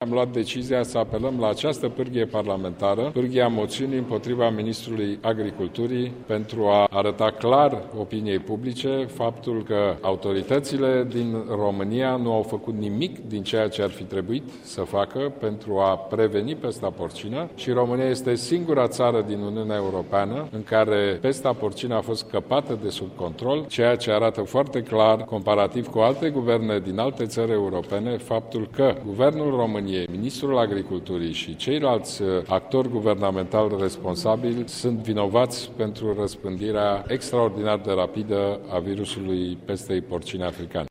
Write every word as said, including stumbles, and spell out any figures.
Am luat decizia să apelăm la această pârghie parlamentară, pârghia moțiunii împotriva Ministrului Agriculturii, pentru a arăta clar opiniei publice faptul că autoritățile din România nu au făcut nimic din ceea ce ar fi trebuit să facă pentru a preveni pesta porcină și România este singura țară din Uniunea Europeană în care pesta porcină a fost scăpată de sub control, ceea ce arată foarte clar, comparativ cu alte guverne din alte țări europene, faptul că Guvernul României, Ministrul Agriculturii și ceilalți actori guvernamentali responsabili sunt vinovați pentru răspândirea extraordinar de rapidă a virusului pestei porcine africane.